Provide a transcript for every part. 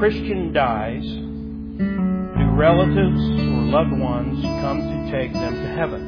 Christian dies, do relatives or loved ones come to take them to heaven?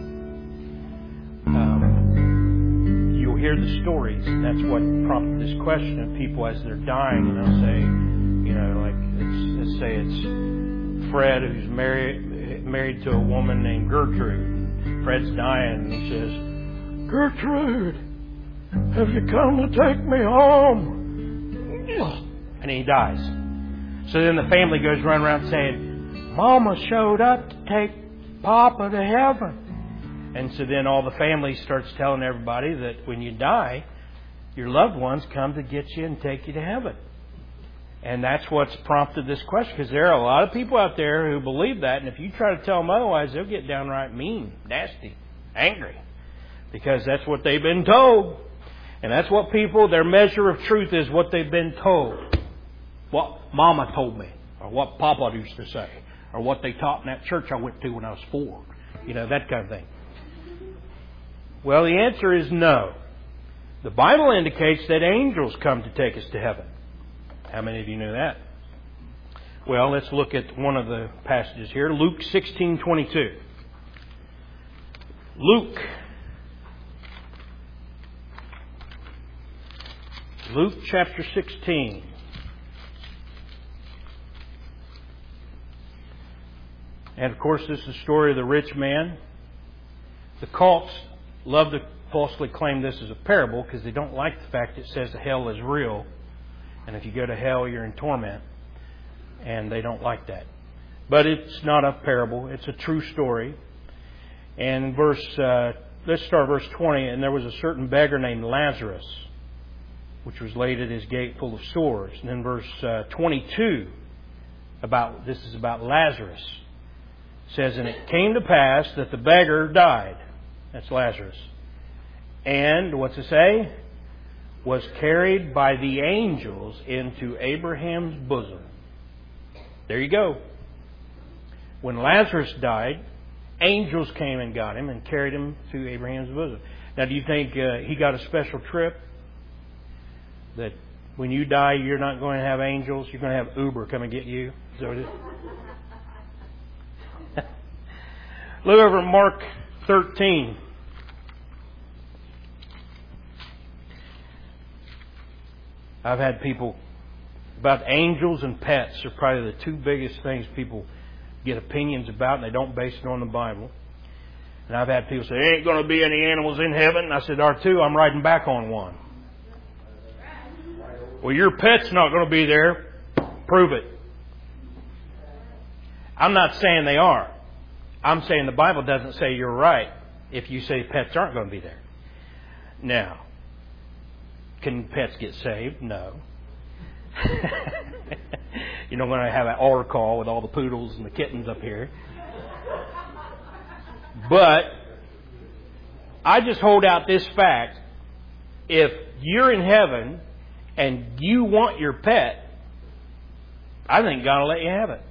You'll hear the stories. That's what prompted this question of people as they're dying. And they'll say, like let's say it's Fred who's married to a woman named Gertrude. Fred's dying and he says, "Gertrude, have you come to take me home?" And he dies. So then the family goes running around saying, "Mama showed up to take Papa to heaven." And so then all the family starts telling everybody that when you die, your loved ones come to get you and take you to heaven. And that's what's prompted this question, because there are a lot of people out there who believe that, and if you try to tell them otherwise, they'll get downright mean, nasty, angry, because that's what they've been told. And that's what their measure of truth is what they've been told. What Mama told me, or what Papa used to say, or what they taught in that church I went to when I was 4. That kind of thing. Well, the answer is no. The Bible indicates that angels come to take us to heaven. How many of you knew that? Well, let's look at one of the passages here. Luke 16:22. Luke chapter 16. And of course, this is the story of the rich man. The cults love to falsely claim this is a parable because they don't like the fact it says that hell is real. And if you go to hell, you're in torment. And they don't like that. But it's not a parable. It's a true story. And let's start verse 20. And there was a certain beggar named Lazarus, which was laid at his gate full of sores. And then verse 22, this is about Lazarus. It says, "And it came to pass that the beggar died." That's Lazarus. "And," what's it say? "Was carried by the angels into Abraham's bosom." There you go. When Lazarus died, angels came and got him and carried him to Abraham's bosom. Now, do you think he got a special trip? That when you die, you're not going to have angels, you're going to have Uber come and get you? Is that what it is? Look over at Mark 13. I've had people about angels and pets are probably the two biggest things people get opinions about, and they don't base it on the Bible. And I've had people say, "There ain't going to be any animals in heaven." And I said, "R2, I'm riding back on one." "Well, your pet's not going to be there." Prove it. I'm not saying they are. I'm saying the Bible doesn't say you're right if you say pets aren't going to be there. Now, can pets get saved? No. You're not going to have an altar call with all the poodles and the kittens up here. But I just hold out this fact. If you're in heaven and you want your pet, I think God will let you have it.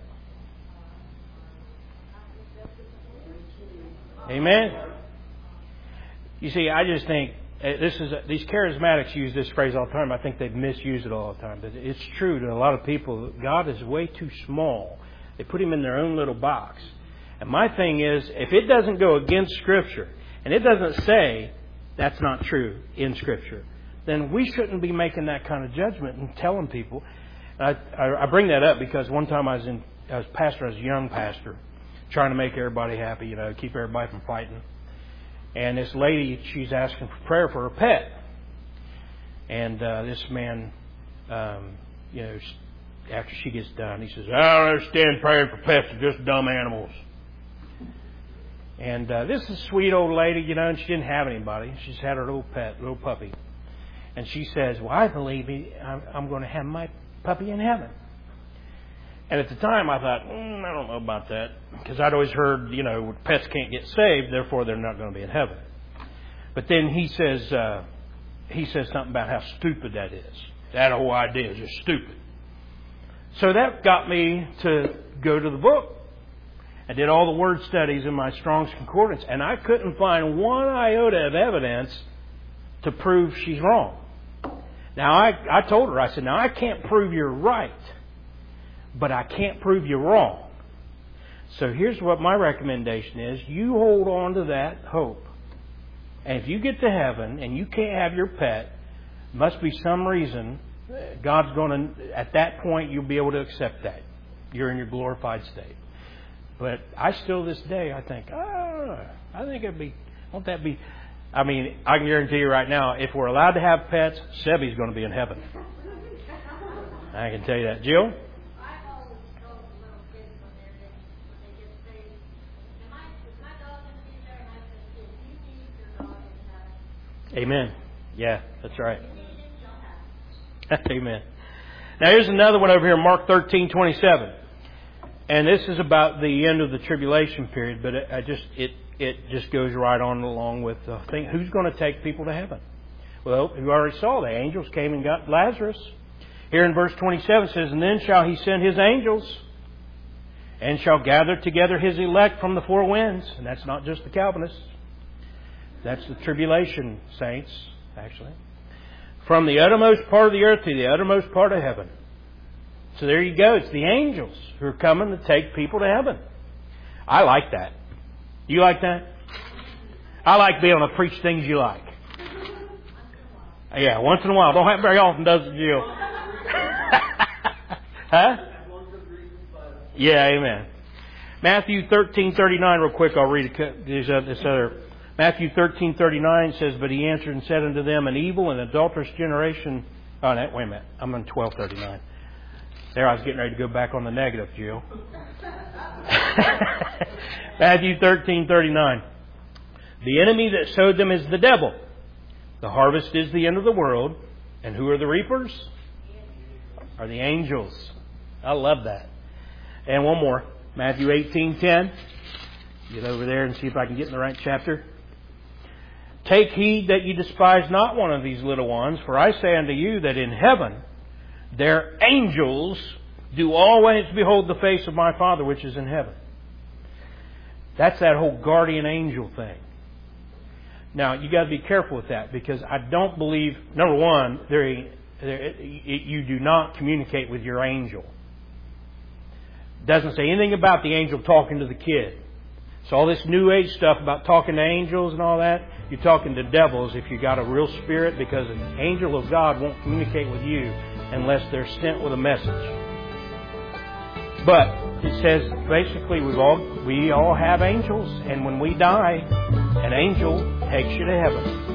Amen? You see, I just think these charismatics use this phrase all the time. I think they've misused it all the time. But it's true to a lot of people. God is way too small. They put Him in their own little box. And my thing is, if it doesn't go against Scripture, and it doesn't say that's not true in Scripture, then we shouldn't be making that kind of judgment and telling people. I bring that up because one time I was a young pastor, trying to make everybody happy, keep everybody from fighting. And this lady, she's asking for prayer for her pet. And this man, after she gets done, he says, "I don't understand praying for pets. They're just dumb animals." And this is a sweet old lady, and she didn't have anybody. She just had her little pet, little puppy. And she says, "Well, I believe I'm going to have my puppy in heaven." And at the time, I thought, I don't know about that. Because I'd always heard, pets can't get saved, therefore they're not going to be in heaven. But then he says something about how stupid that is. That whole idea is just stupid. So that got me to go to the book. I did all the word studies in my Strong's Concordance, and I couldn't find one iota of evidence to prove she's wrong. Now, I told her, I said, "Now, I can't prove you're right. but I can't prove you wrong. So here's what my recommendation is. You hold on to that hope. And if you get to heaven and you can't have your pet, must be some reason God's going to, at that point, you'll be able to accept that. You're in your glorified state. But I still, this day, I think, I think it'd be, won't that be, I mean, I can guarantee you right now, if we're allowed to have pets, Sebby's going to be in heaven. I can tell you that. Jill? Amen. Yeah, that's right. Amen. Now here's another one over here, Mark 13:27. And this is about the end of the tribulation period, but it just goes right on along with the thing. Who's going to take people to heaven? Well, you already saw the angels came and got Lazarus. Here in verse 27 it says, "And then shall he send his angels, and shall gather together his elect from the four winds." And that's not just the Calvinists. That's the tribulation saints, actually. "From the uttermost part of the earth to the uttermost part of heaven." So there you go. It's the angels who are coming to take people to heaven. I like that. You like that? I like being able to preach things you like. Yeah, once in a while. Don't happen very often, does it, Jill? Huh? Yeah, amen. Matthew 13:39, real quick. I'll read this other. Matthew 13:39 says, "But he answered and said unto them, an evil and adulterous generation." Oh, no, wait a minute. I'm on 12:39. There, I was getting ready to go back on the negative, Jill. Matthew 13:39. "The enemy that sowed them is the devil. The harvest is the end of the world. And who are the reapers? Are the angels." I love that. And one more. Matthew 18:10. Get over there and see if I can get in the right chapter. "Take heed that you despise not one of these little ones, for I say unto you that in heaven their angels do always behold the face of my Father which is in heaven." That's that whole guardian angel thing. Now, you got to be careful with that, because I don't believe, number one, you do not communicate with your angel. It doesn't say anything about the angel talking to the kid. So all this New Age stuff about talking to angels and all that, you're talking to devils if you got a real spirit, because an angel of God won't communicate with you unless they're sent with a message. But it says basically we all have angels, and when we die, an angel takes you to heaven.